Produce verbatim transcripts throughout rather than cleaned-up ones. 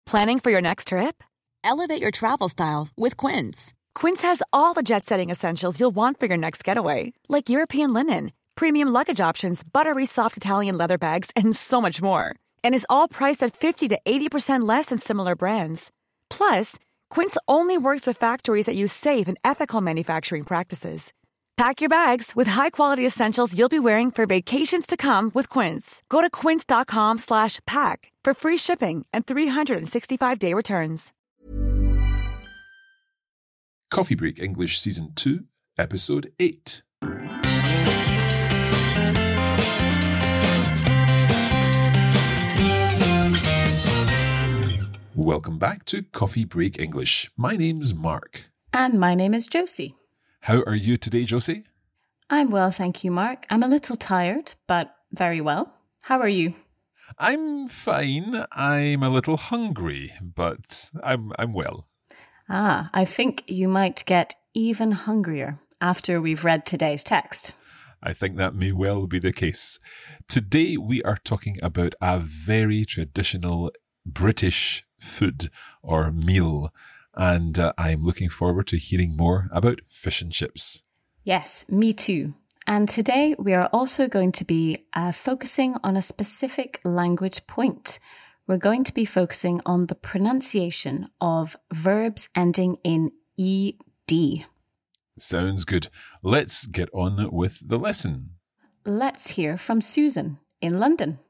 Planning for your next trip? Elevate your travel style with Quince. Quince has all the jet-setting essentials you'll want for your next getaway, like European linen, premium luggage options, buttery soft Italian leather bags, and so much more. And is all priced at fifty to eighty percent less than similar brands. Plus, Quince only works with factories that use safe and ethical manufacturing practices. Pack your bags with high-quality essentials you'll be wearing for vacations to come with Quince. Go to quince.com slash pack for free shipping and three sixty-five day returns. Coffee Break English Season two, Episode eight. Welcome back to Coffee Break English. My name's Mark. And my name is Josie. How are you today, Josie? I'm well, thank you, Mark. I'm a little tired, but very well. How are you? I'm fine. I'm a little hungry, but I'm I'm well. Ah, I think you might get even hungrier after we've read today's text. I think that may well be the case. Today we are talking about a very traditional British food or meal, and uh, I'm looking forward to hearing more about fish and chips. Yes, me too. And today we are also going to be uh, focusing on a specific language point. We're going to be focusing on the pronunciation of verbs ending in E D. Sounds good. Let's get on with the lesson. Let's hear from Susan in London.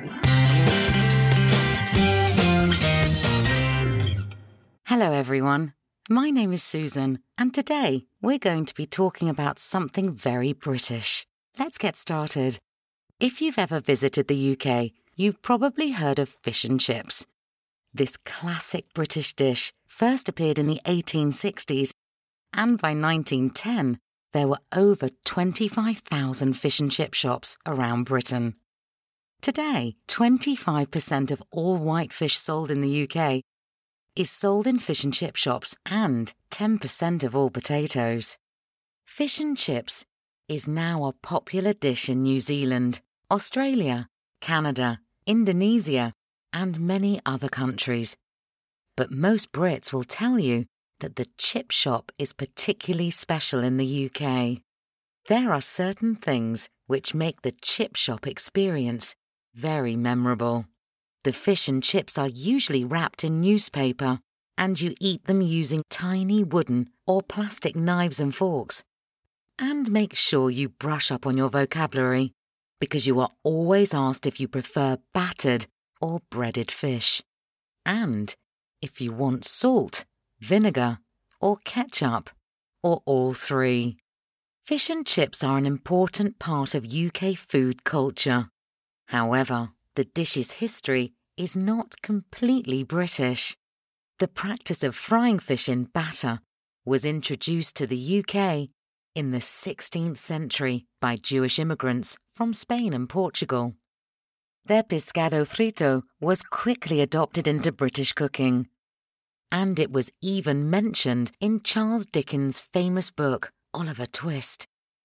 Hello everyone, my name is Susan and today we're going to be talking about something very British. Let's get started. If you've ever visited the U K, you've probably heard of fish and chips. This classic British dish first appeared in the eighteen sixties and by nineteen ten there were over twenty-five thousand fish and chip shops around Britain. Today, twenty-five percent of all white fish sold in the U K is sold in fish and chip shops and ten percent of all potatoes. Fish and chips is now a popular dish in New Zealand, Australia, Canada, Indonesia, and many other countries. But most Brits will tell you that the chip shop is particularly special in the U K. There are certain things which make the chip shop experience very memorable. The fish and chips are usually wrapped in newspaper, and you eat them using tiny wooden or plastic knives and forks. And make sure you brush up on your vocabulary, because you are always asked if you prefer battered or breaded fish, and if you want salt, vinegar, or ketchup, or all three. Fish and chips are an important part of U K food culture. However, the dish's history is not completely British. The practice of frying fish in batter was introduced to the U K in the sixteenth century by Jewish immigrants from Spain and Portugal. Their pescado frito was quickly adopted into British cooking, and it was even mentioned in Charles Dickens' famous book, Oliver Twist.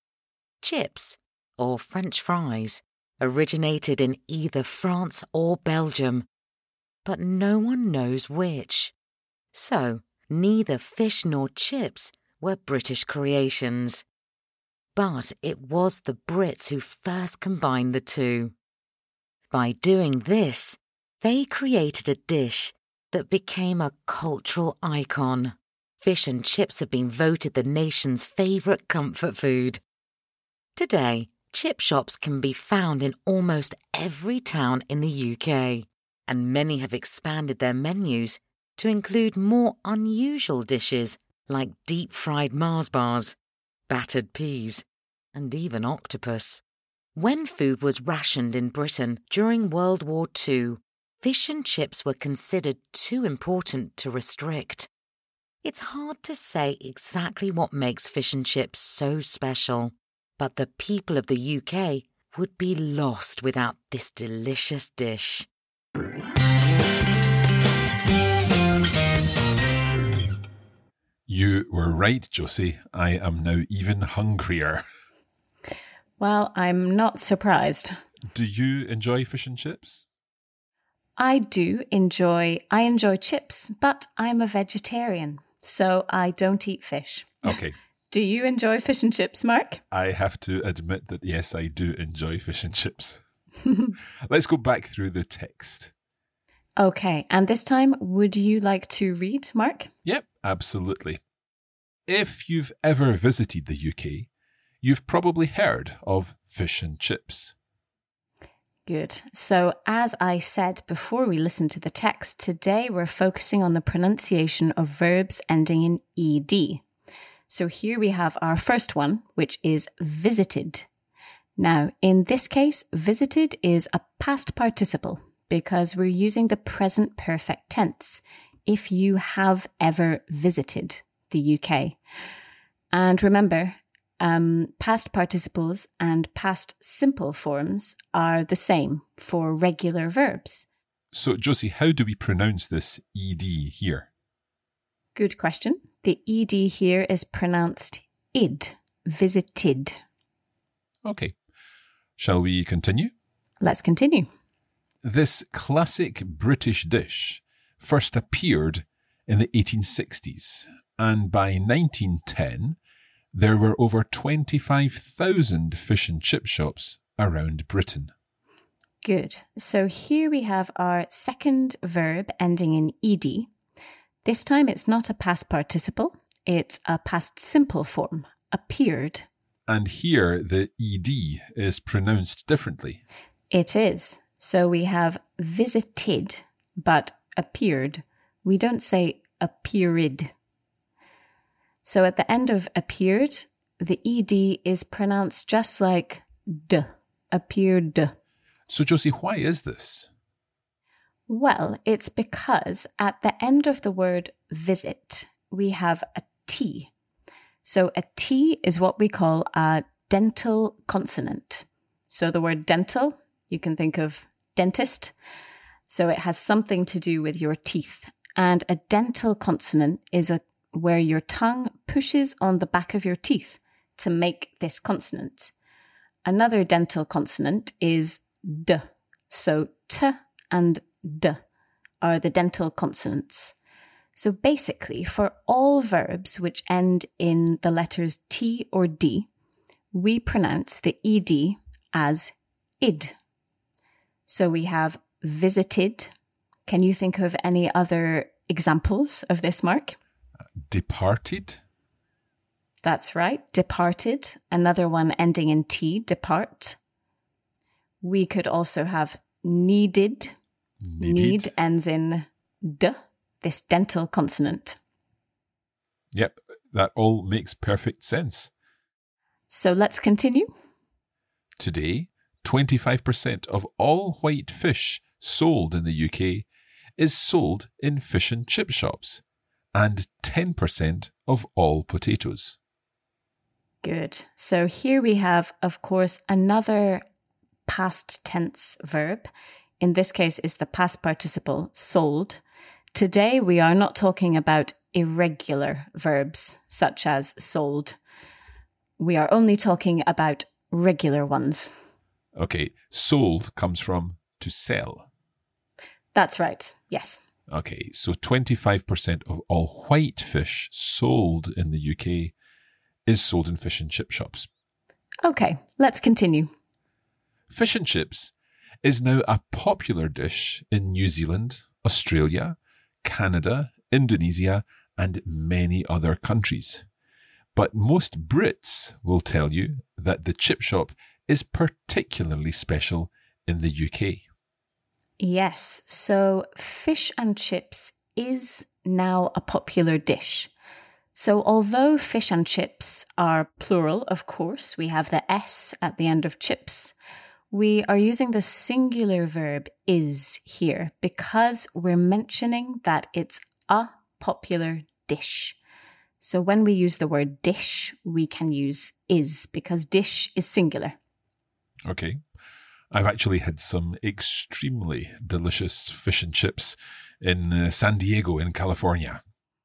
Chips, or French fries, originated in either France or Belgium, but no one knows which. So, neither fish nor chips were British creations. But it was the Brits who first combined the two. By doing this, they created a dish that became a cultural icon. Fish and chips have been voted the nation's favourite comfort food. Today, chip shops can be found in almost every town in the U K, and many have expanded their menus to include more unusual dishes like deep-fried Mars bars, battered peas, and even octopus. When food was rationed in Britain during World War Two, fish and chips were considered too important to restrict. It's hard to say exactly what makes fish and chips so special, but the people of the U K would be lost without this delicious dish. You were right, Josie. I am now even hungrier. Well, I'm not surprised. Do you enjoy fish and chips? I do enjoy, I enjoy chips, but I'm a vegetarian, so I don't eat fish. Okay. Do you enjoy fish and chips, Mark? I have to admit that, yes, I do enjoy fish and chips. Let's go back through the text. Okay, and this time, would you like to read, Mark? Yep, absolutely. If you've ever visited the U K, you've probably heard of fish and chips. Good. So, as I said before we listened to the text, today we're focusing on the pronunciation of verbs ending in ed. So here we have our first one, which is visited. Now, in this case, visited is a past participle because we're using the present perfect tense. If you have ever visited the U K. And remember, Um, past participles and past simple forms are the same for regular verbs. So, Josie, how do we pronounce this ed here? Good question. The ed here is pronounced id, visited. Okay. Shall we continue? Let's continue. This classic British dish first appeared in the eighteen sixties, and by nineteen ten, there were over twenty-five thousand fish and chip shops around Britain. Good. So here we have our second verb ending in ed. This time it's not a past participle, it's a past simple form, appeared. And here the ed is pronounced differently. It is. So we have visited, but appeared. We don't say appeared. So at the end of appeared, the ed is pronounced just like d, appeared. So, Josie, why is this? Well, it's because at the end of the word visit, we have a T. So a T is what we call a dental consonant. So the word dental, you can think of dentist. So it has something to do with your teeth. And a dental consonant is a where your tongue pushes on the back of your teeth to make this consonant. Another dental consonant is D. So T and D are the dental consonants. So basically, for all verbs which end in the letters T or D, we pronounce the ed as id. So we have visited. Can you think of any other examples of this, Mark? Departed. That's right, departed. Another one ending in T, depart. We could also have needed. Needed. Need ends in D, this dental consonant. Yep, that all makes perfect sense. So let's continue. Today, twenty-five percent of all white fish sold in the U K is sold in fish and chip shops, and ten percent of all potatoes. Good. So here we have, of course, another past tense verb. In this case, is the past participle sold. Today, we are not talking about irregular verbs such as sold. We are only talking about regular ones. Okay, sold comes from to sell. That's right. Yes. Okay, so twenty-five percent of all white fish sold in the U K is sold in fish and chip shops. Okay, let's continue. Fish and chips is now a popular dish in New Zealand, Australia, Canada, Indonesia, and many other countries. But most Brits will tell you that the chip shop is particularly special in the U K. Yes, so fish and chips is now a popular dish. So although fish and chips are plural, of course, we have the S at the end of chips, we are using the singular verb is here because we're mentioning that it's a popular dish. So when we use the word dish, we can use is because dish is singular. Okay. I've actually had some extremely delicious fish and chips in uh, San Diego in California.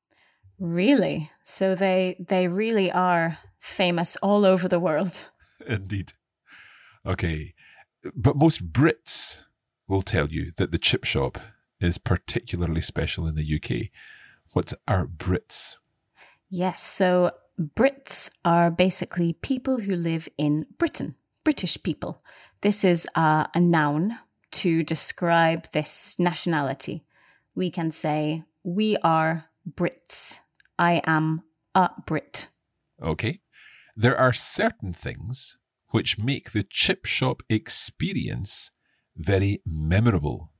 Really? So they they really are famous all over the world. Indeed. Okay. But most Brits will tell you that the chip shop is particularly special in the U K. What are Brits? Yes, so Brits are basically people who live in Britain, British people. This is uh, a noun to describe this nationality. We can say, we are Brits. I am a Brit. Okay. There are certain things which make the chip shop experience very memorable.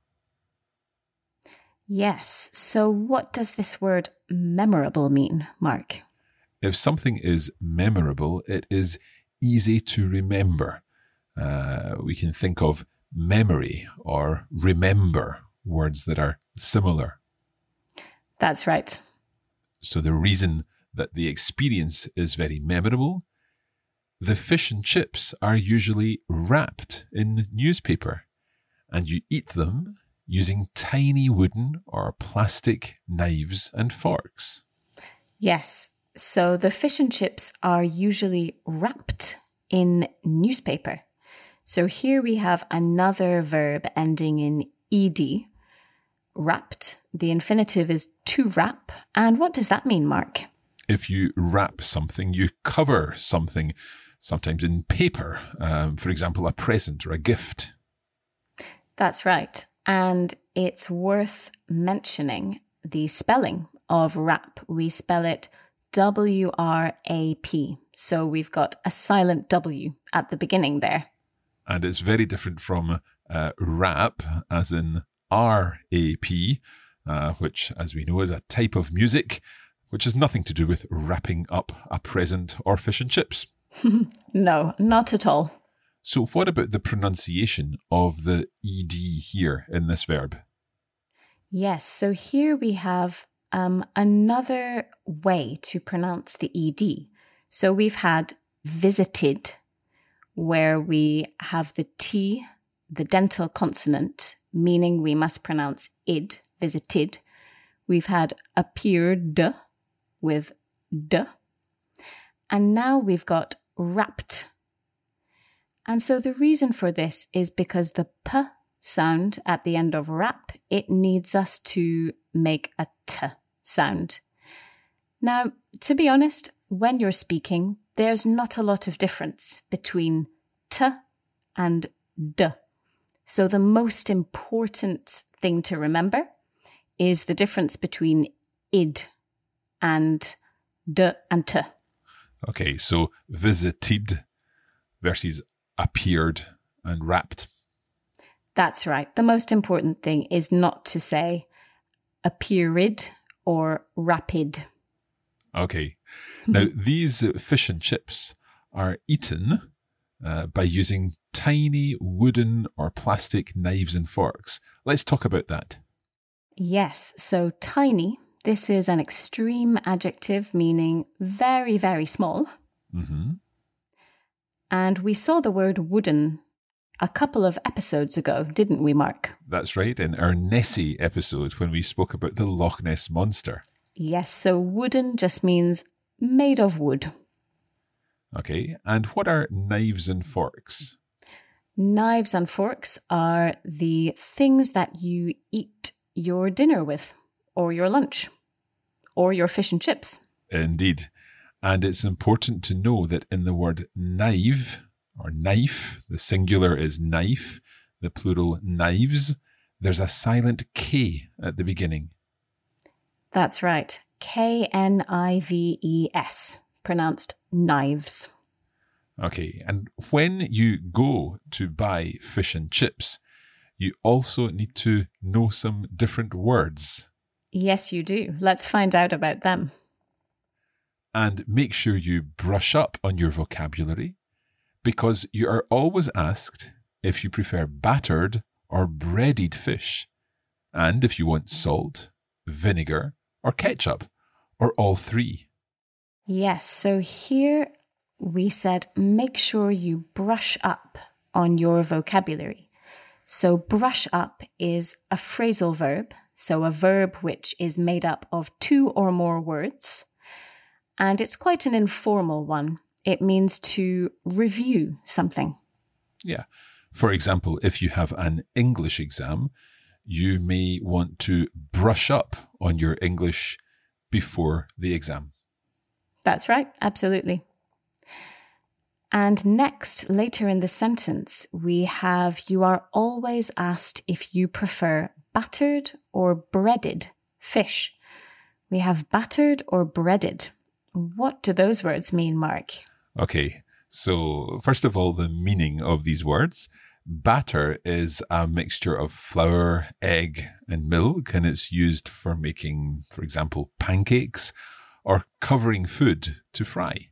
Yes. So what does this word memorable mean, Mark? If something is memorable, it is easy to remember. Uh, we can think of memory or remember, words that are similar. That's right. So the reason that the experience is very memorable, the fish and chips are usually wrapped in newspaper, and you eat them using tiny wooden or plastic knives and forks. Yes. So the fish and chips are usually wrapped in newspaper. So here we have another verb ending in ed, wrapped. The infinitive is to wrap. And what does that mean, Mark? If you wrap something, you cover something, sometimes in paper, um, for example, a present or a gift. That's right. And it's worth mentioning the spelling of wrap. We spell it W R A P. So we've got a silent W at the beginning there. And it's very different from uh, rap, as in R A P, uh, which, as we know, is a type of music, which has nothing to do with wrapping up a present or fish and chips. No, not at all. So what about the pronunciation of the ed here in this verb? Yes, so here we have um, another way to pronounce the ed. So we've had visited, where we have the T, the dental consonant, meaning we must pronounce id, visited. We've had appeared with d. And now we've got wrapped. And so the reason for this is because the p sound at the end of wrap, it needs us to make a t sound. Now, to be honest, when you're speaking, there's not a lot of difference between t and d. So the most important thing to remember is the difference between id and d and t. Okay, so visited versus appeared and wrapped. That's right. The most important thing is not to say appeared or rapid. Okay. Now, these fish and chips are eaten uh, by using tiny wooden or plastic knives and forks. Let's talk about that. Yes. So tiny, this is an extreme adjective meaning very, very small. Mm-hmm. And we saw the word wooden a couple of episodes ago, didn't we, Mark? That's right, in our Nessie episode when we spoke about the Loch Ness Monster. Yes, so wooden just means made of wood. Okay, and what are knives and forks? Knives and forks are the things that you eat your dinner with, or your lunch, or your fish and chips. Indeed. And it's important to know that in the word knife, or knife, the singular is knife, the plural knives, there's a silent K at the beginning. That's right. K N I V E S, pronounced knives. Okay, and when you go to buy fish and chips, you also need to know some different words. Yes, you do. Let's find out about them. And make sure you brush up on your vocabulary, because you are always asked if you prefer battered or breaded fish, and if you want salt, vinegar, or ketchup, or all three. Yes, so here we said make sure you brush up on your vocabulary. So brush up is a phrasal verb, so a verb which is made up of two or more words, and it's quite an informal one. It means to review something. Yeah. For example, if you have an English exam, you may want to brush up on your English before the exam. That's right, absolutely. And next, later in the sentence, we have you are always asked if you prefer battered or breaded fish. We have battered or breaded. What do those words mean, Mark? Okay, so first of all, the meaning of these words. Batter is a mixture of flour, egg, and milk, and it's used for making, for example, pancakes or covering food to fry.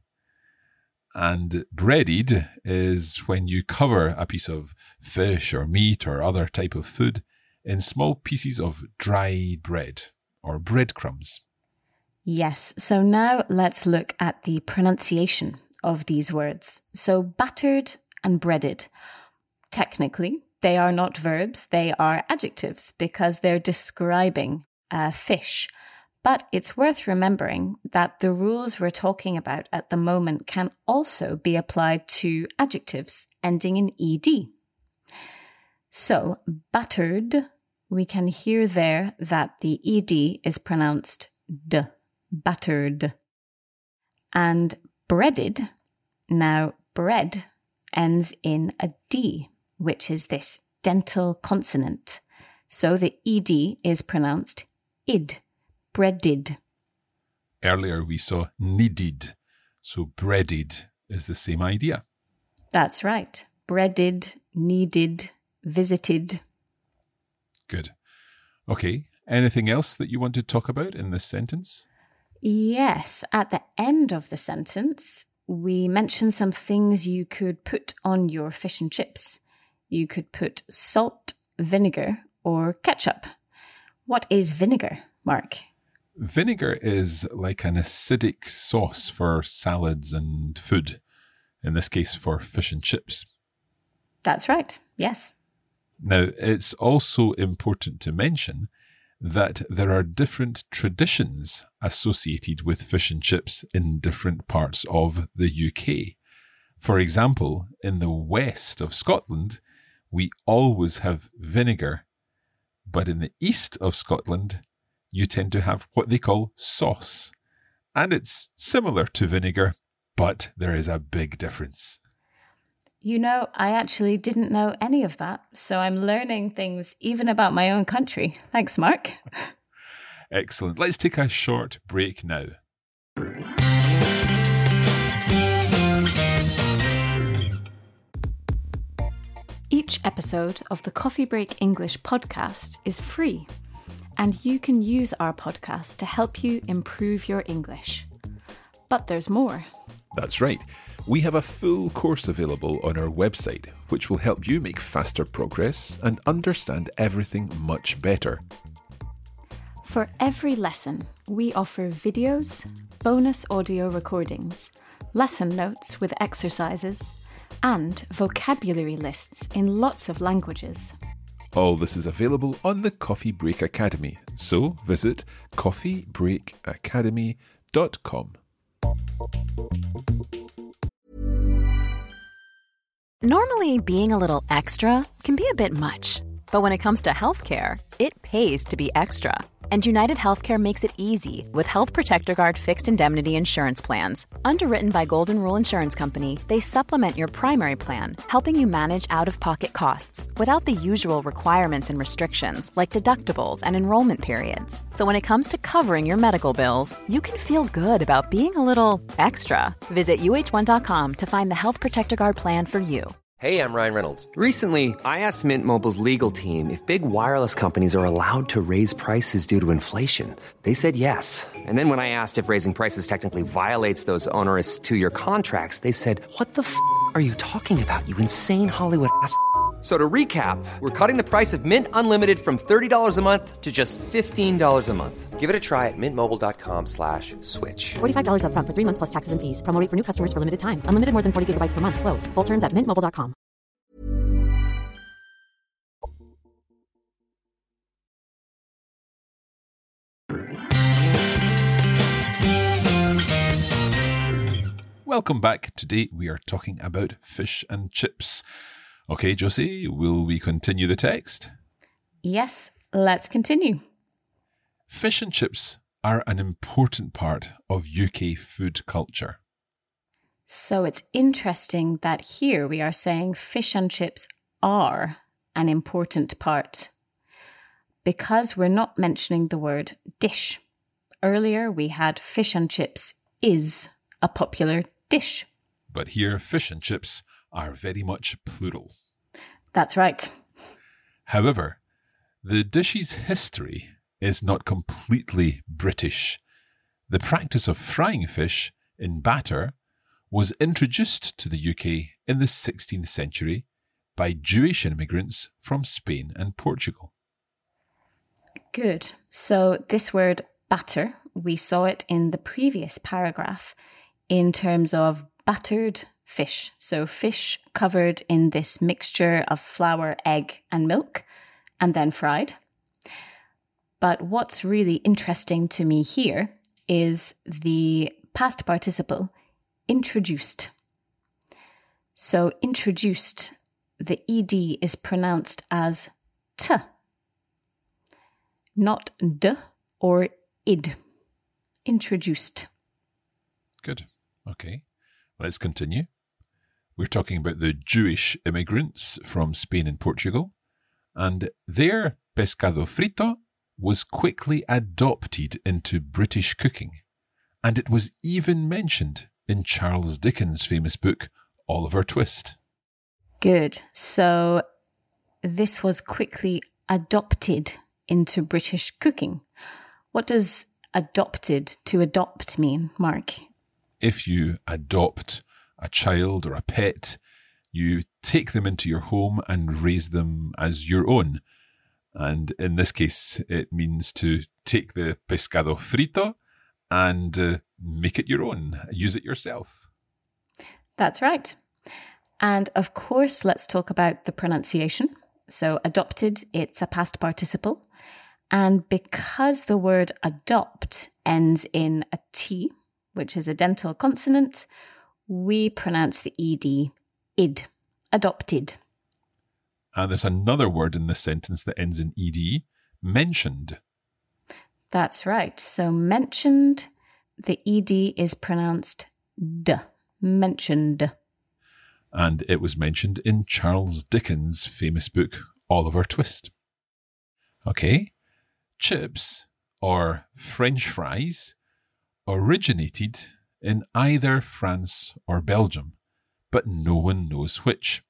And breaded is when you cover a piece of fish or meat or other type of food in small pieces of dry bread or breadcrumbs. Yes, so now let's look at the pronunciation of these words. So battered and breaded. Technically, they are not verbs, they are adjectives because they're describing a fish. But it's worth remembering that the rules we're talking about at the moment can also be applied to adjectives ending in ed. So, battered, we can hear there that the ed is pronounced d, battered. And breaded, now bread ends in a d, which is this dental consonant. So the ed is pronounced id. Breaded. Earlier we saw kneaded, so breaded is the same idea. That's right. Breaded, kneaded, visited. Good. Okay, anything else that you want to talk about in this sentence? Yes, at the end of the sentence, we mentioned some things you could put on your fish and chips. You could put salt, vinegar, or ketchup. What is vinegar, Mark? Vinegar is like an acidic sauce for salads and food, in this case for fish and chips. That's right, yes. Now, it's also important to mention that there are different traditions associated with fish and chips in different parts of the U K. For example, in the west of Scotland, we always have vinegar, but in the east of Scotland, you tend to have what they call sauce. And it's similar to vinegar, but there is a big difference. You know, I actually didn't know any of that, so I'm learning things even about my own country. Thanks, Mark. Excellent. Let's take a short break now. Each episode of the Coffee Break English podcast is free, and you can use our podcast to help you improve your English. But there's more. That's right. We have a full course available on our website, which will help you make faster progress and understand everything much better. For every lesson, we offer videos, bonus audio recordings, lesson notes with exercises, and vocabulary lists in lots of languages. All this is available on the Coffee Break Academy, so visit coffee break academy dot com. Normally, being a little extra can be a bit much, but when it comes to healthcare, it pays to be extra. And United Healthcare makes it easy with Health Protector Guard fixed indemnity insurance plans. Underwritten by Golden Rule Insurance Company, they supplement your primary plan, helping you manage out-of-pocket costs without the usual requirements and restrictions like deductibles and enrollment periods. So when it comes to covering your medical bills, you can feel good about being a little extra. Visit U H one dot com to find the Health Protector Guard plan for you. Hey, I'm Ryan Reynolds. Recently, I asked Mint Mobile's legal team if big wireless companies are allowed to raise prices due to inflation. They said yes. And then when I asked if raising prices technically violates those onerous two-year contracts, they said, what the f*** are you talking about, you insane Hollywood ass f- So to recap, we're cutting the price of Mint Unlimited from thirty dollars a month to just fifteen dollars a month. Give it a try at mintmobile.com slash switch. forty-five dollars up front for three months plus taxes and fees. Promo rate for new customers for limited time. Unlimited more than forty gigabytes per month. Slows full terms at mint mobile dot com. Welcome back. Today we are talking about fish and chips. Okay, Josie, will we continue the text? Yes, let's continue. Fish and chips are an important part of U K food culture. So it's interesting that here we are saying fish and chips are an important part, because we're not mentioning the word dish. Earlier we had fish and chips is a popular dish. But here fish and chips are very much plural. That's right. However, the dish's history is not completely British. The practice of frying fish in batter was introduced to the U K in the sixteenth century by Jewish immigrants from Spain and Portugal. Good. So this word batter, we saw it in the previous paragraph in terms of battered fish. So fish covered in this mixture of flour, egg, and milk, and then fried. But what's really interesting to me here is the past participle, introduced. So introduced, the ed is pronounced as t, not d or id. Introduced. Good. Okay. Let's continue. We're talking about the Jewish immigrants from Spain and Portugal, and their pescado frito was quickly adopted into British cooking, and it was even mentioned in Charles Dickens' famous book, Oliver Twist. Good. So this was quickly adopted into British cooking. What does adopted, to adopt mean, Mark? If you adopt a child or a pet, you take them into your home and raise them as your own. And in this case, it means to take the pescado frito and uh, make it your own, use it yourself. That's right. And of course, let's talk about the pronunciation. So adopted, it's a past participle. And because the word adopt ends in a T, which is a dental consonant, we pronounce the ed, id, adopted. And there's another word in this sentence that ends in ed, mentioned. That's right. So mentioned, the ed is pronounced d, mentioned. And it was mentioned in Charles Dickens' famous book, Oliver Twist. Okay. Chips, or French fries, originated in either France or Belgium, but no one knows which.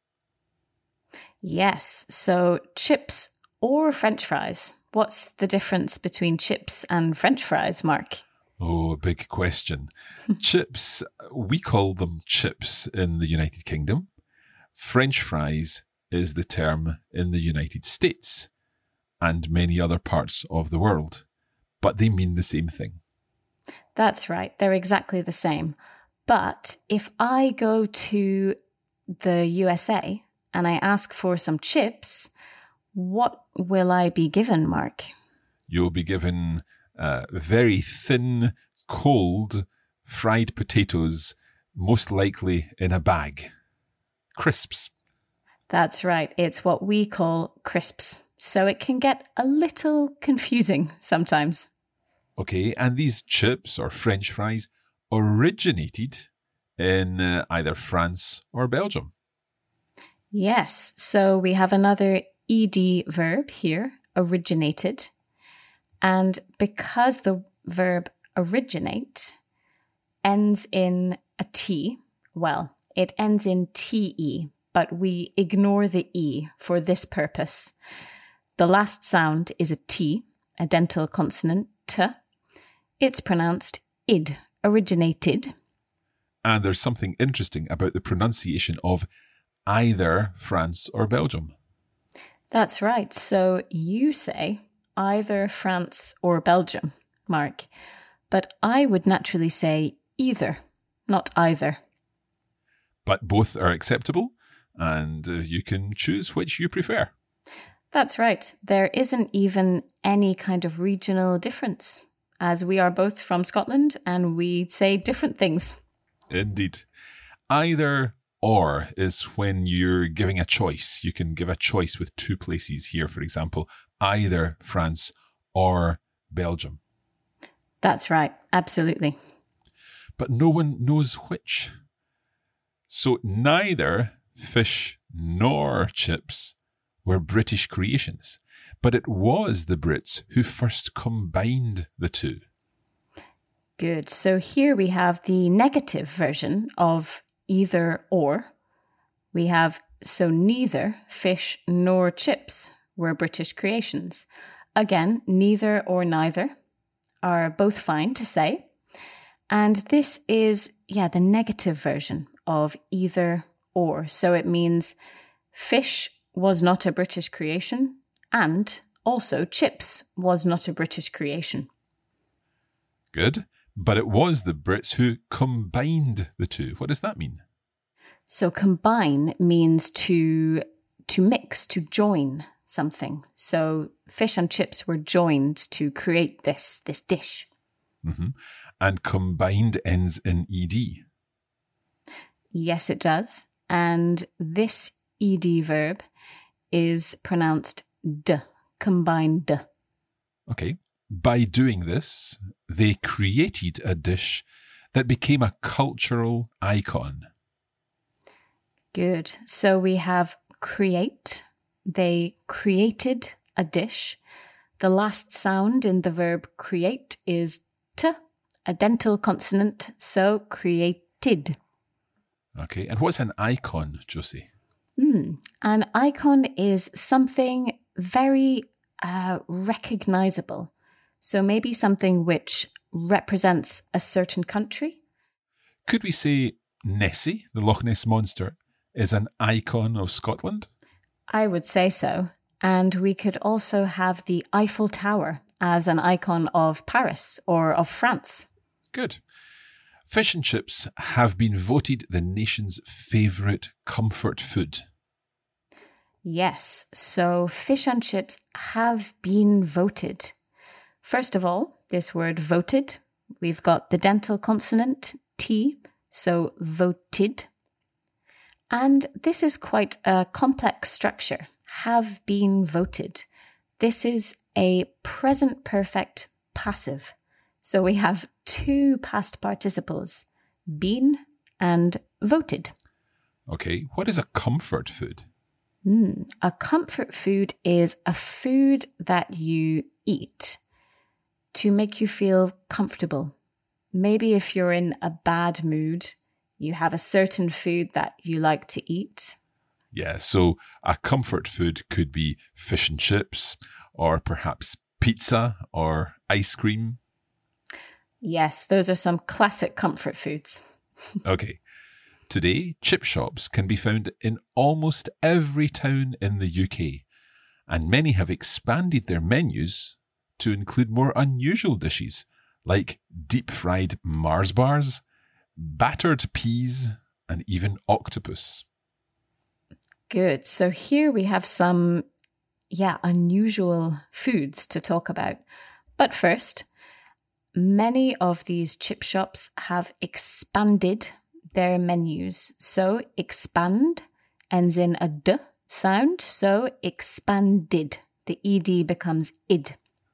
Yes, so chips or French fries. What's the difference between chips and French fries, Mark? Oh, big question. Chips, we call them chips in the United Kingdom. French fries is the term in the United States and many other parts of the world, but they mean the same thing. That's right. They're exactly the same. But if I go to the U S A and I ask for some chips, what will I be given, Mark? You'll be given uh, very thin, cold, fried potatoes, most likely in a bag. Crisps. That's right. It's what we call crisps. So it can get a little confusing sometimes. Okay, and these chips or French fries originated in uh, either France or Belgium. Yes, so we have another ed verb here, originated. And because the verb originate ends in a T, well, it ends in T-E, but we ignore the E for this purpose. The last sound is a T, a dental consonant, T. It's pronounced id, originated. And there's something interesting about the pronunciation of either France or Belgium. That's right. So you say either France or Belgium, Mark. But I would naturally say either, not either. But both are acceptable, and uh, you can choose which you prefer. That's right. There isn't even any kind of regional difference, as we are both from Scotland and we say different things. Indeed. Either or is when you're giving a choice. You can give a choice with two places here, for example, either France or Belgium. That's right. Absolutely. But no one knows which. So neither fish nor chips were British creations, but it was the Brits who first combined the two. Good. So here we have the negative version of either or. We have, so neither fish nor chips were British creations. Again, neither or neither are both fine to say. And this is, yeah, the negative version of either or. So it means fish was not a British creation, and also chips was not a British creation. Good. But it was the Brits who combined the two. What does that mean? So combine means to to mix, to join something. So fish and chips were joined to create this, this dish. Mm-hmm. And combined ends in ed. Yes, it does. And this ed verb is pronounced d, combined. Okay. By doing this, they created a dish that became a cultural icon. Good. So we have create. They created a dish. The last sound in the verb create is t, a dental consonant, so created. Okay. And what's an icon, Josie? Mm, an icon is something very uh, recognizable. So maybe something which represents a certain country. Could we say Nessie, the Loch Ness Monster, is an icon of Scotland? I would say so. And we could also have the Eiffel Tower as an icon of Paris or of France. Good. Fish and chips have been voted the nation's favourite comfort food. Yes, so fish and chips have been voted. First of all, this word voted, we've got the dental consonant T, so voted. And this is quite a complex structure, have been voted. This is a present perfect passive. So we have two past participles, been and voted. Okay, what is a comfort food? Mm, a comfort food is a food that you eat to make you feel comfortable. Maybe if you're in a bad mood, you have a certain food that you like to eat. Yeah, so a comfort food could be fish and chips, or perhaps pizza or ice cream. Yes, those are some classic comfort foods. Okay. Today, chip shops can be found in almost every town in the U K, and many have expanded their menus to include more unusual dishes like deep-fried Mars bars, battered peas, and even octopus. Good. So here we have some, yeah, unusual foods to talk about. But first, many of these chip shops have expanded their menus. So expand ends in a d sound. So expanded. The ed becomes id.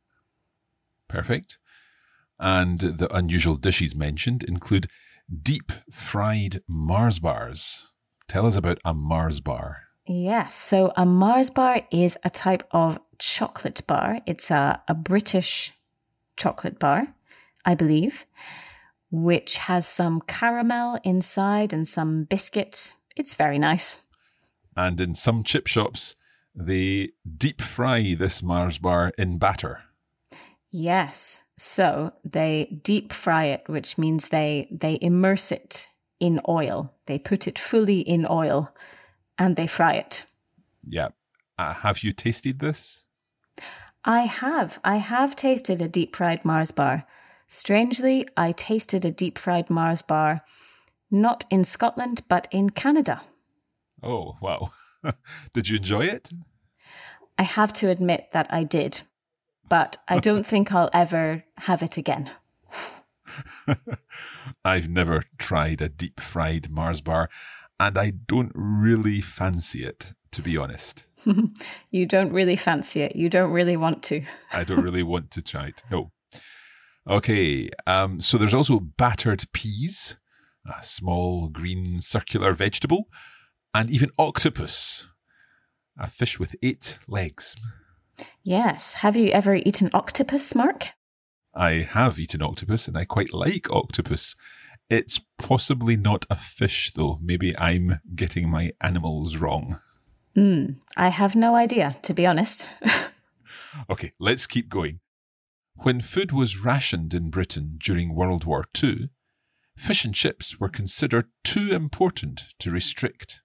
Perfect. And the unusual dishes mentioned include deep-fried Mars bars. Tell us about a Mars bar. Yes, so a Mars bar is a type of chocolate bar. It's a, a British chocolate bar, I believe, which has some caramel inside and some biscuit. It's very nice. And in some chip shops, they deep fry this Mars bar in batter. Yes, so they deep fry it, which means they, they immerse it in oil. They put it fully in oil and they fry it. Yeah. Uh, have you tasted this? I have. I have tasted a deep fried Mars bar. Strangely, I tasted a deep fried Mars bar not in Scotland, but in Canada. Oh, wow. Did you enjoy it? I have to admit that I did, but I don't think I'll ever have it again. I've never tried a deep fried Mars bar. and I don't really fancy it, to be honest. You don't really fancy it. You don't really want to. I don't really want to try it. No. Okay, um, so there's also battered peas, a small green circular vegetable, and even octopus, a fish with eight legs. Yes. Have you ever eaten octopus, Mark? I have eaten octopus, and I quite like octopus. It's possibly not a fish, though. Maybe I'm getting my animals wrong. Mm, I have no idea, to be honest. Okay, let's keep going. When food was rationed in Britain during World War Two, fish and chips were considered too important to restrict.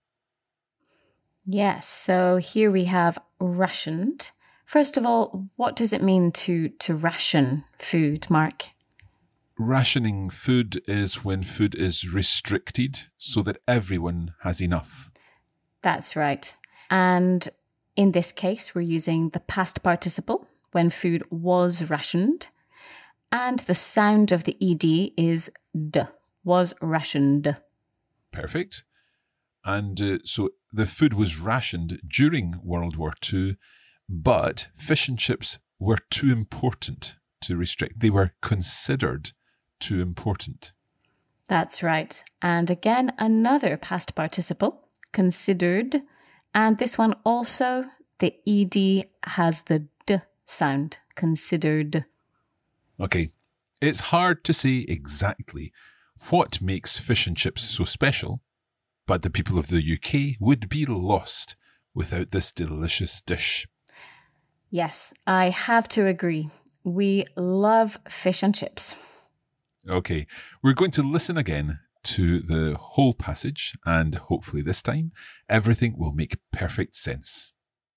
Yes, so here we have rationed. First of all, what does it mean to, to ration food, Mark? Rationing food is when food is restricted so that everyone has enough. That's right. And in this case, we're using the past participle, when food was rationed. And the sound of the ed is d, was rationed. Perfect. And uh, so the food was rationed during World War Two, but fish and chips were too important to restrict. They were considered too important. That's right. And again, another past participle, considered. And this one also, the ed has the d sound, considered. Okay, it's hard to say exactly what makes fish and chips so special, but the people of the U K would be lost without this delicious dish. Yes, I have to agree. We love fish and chips. Okay, we're going to listen again to the whole passage, and hopefully this time everything will make perfect sense.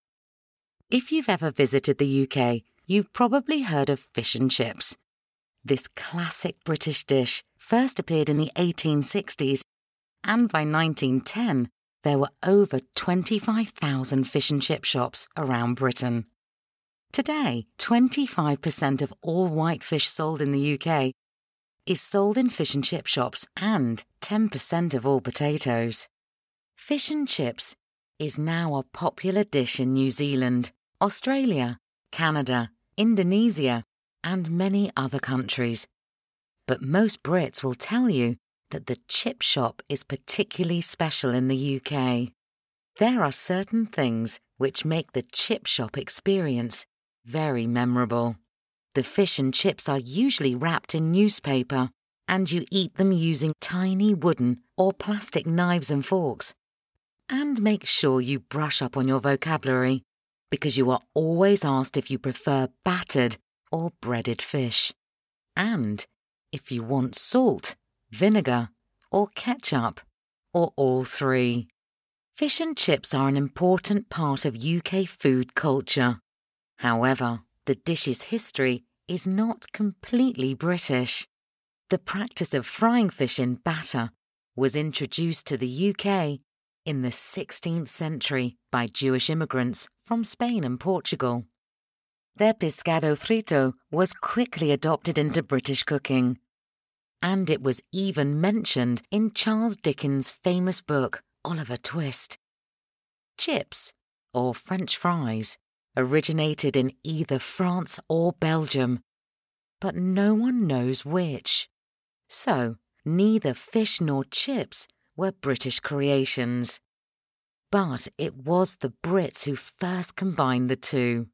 If you've ever visited the U K, you've probably heard of fish and chips. This classic British dish first appeared in the eighteen sixties, and by nineteen ten, there were over twenty-five thousand fish and chip shops around Britain. Today, twenty-five percent of all white fish sold in the U K is sold in fish and chip shops, and ten percent of all potatoes. Fish and chips is now a popular dish in New Zealand, Australia, Canada, Indonesia, and many other countries. But most Brits will tell you that the chip shop is particularly special in the U K. There are certain things which make the chip shop experience very memorable. The fish and chips are usually wrapped in newspaper, and you eat them using tiny wooden or plastic knives and forks. And make sure you brush up on your vocabulary, because you are always asked if you prefer battered or breaded fish, and if you want salt, vinegar, or ketchup, or all three. Fish and chips are an important part of U K food culture. However, the dish's history is not completely British. The practice of frying fish in batter was introduced to the U K in the sixteenth century by Jewish immigrants from Spain and Portugal. Their pescado frito was quickly adopted into British cooking, and it was even mentioned in Charles Dickens' famous book, Oliver Twist. Chips, or French fries, originated in either France or Belgium, but no one knows which. So, neither fish nor chips were British creations. But it was the Brits who first combined the two.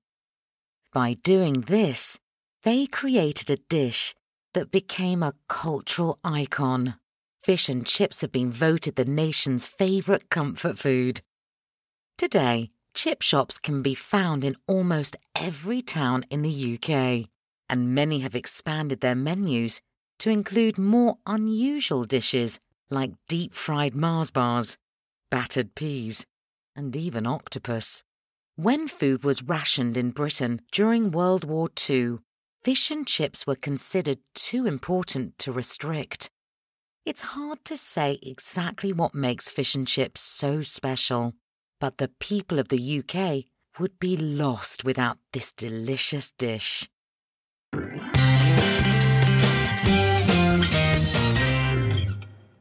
By doing this, they created a dish that became a cultural icon. Fish and chips have been voted the nation's favourite comfort food. Today, chip shops can be found in almost every town in the U K, and many have expanded their menus to include more unusual dishes like deep-fried Mars bars, battered peas, and even octopus. When food was rationed in Britain during World War Two, fish and chips were considered too important to restrict. It's hard to say exactly what makes fish and chips so special, but the people of the U K would be lost without this delicious dish.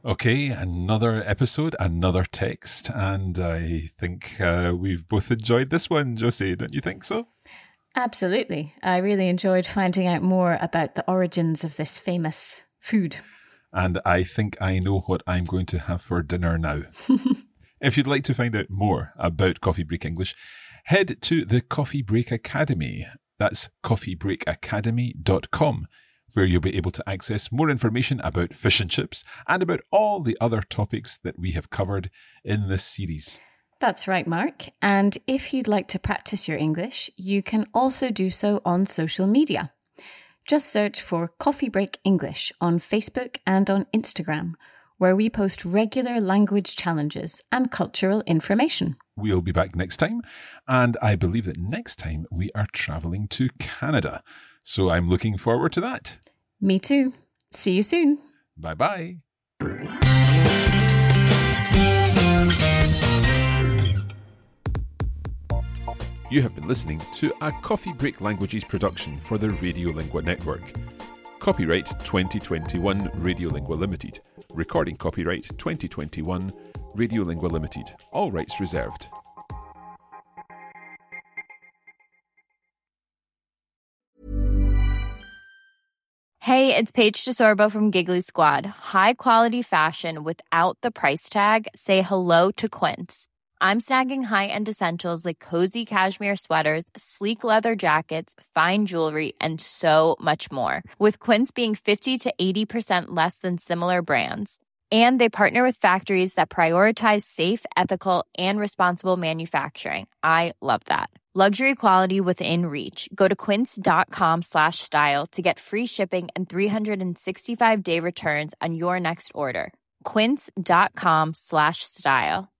Okay, another episode, another text, and I think uh, we've both enjoyed this one, Josie, don't you think so? Absolutely. I really enjoyed finding out more about the origins of this famous food. And I think I know what I'm going to have for dinner now. If you'd like to find out more about Coffee Break English, head to the Coffee Break Academy. That's coffee break academy dot com, where you'll be able to access more information about fish and chips and about all the other topics that we have covered in this series. That's right, Mark. And if you'd like to practice your English, you can also do so on social media. Just search for Coffee Break English on Facebook and on Instagram, where we post regular language challenges and cultural information. We'll be back next time, and I believe that next time we are traveling to Canada. So I'm looking forward to that. Me too. See you soon. Bye-bye. You have been listening to a Coffee Break Languages production for the Radiolingua Network. Copyright twenty twenty-one Radiolingua Limited. Recording copyright twenty twenty-one Radiolingua Limited. All rights reserved. Hey, it's Paige DeSorbo from Giggly Squad. High quality fashion without the price tag. Say hello to Quince. I'm snagging high-end essentials like cozy cashmere sweaters, sleek leather jackets, fine jewelry, and so much more. With Quince being fifty to eighty percent less than similar brands. And they partner with factories that prioritize safe, ethical, and responsible manufacturing. I love that. Luxury quality within reach. Go to quince.com slash style to get free shipping and three sixty-five day returns on your next order. Quince.com slash style.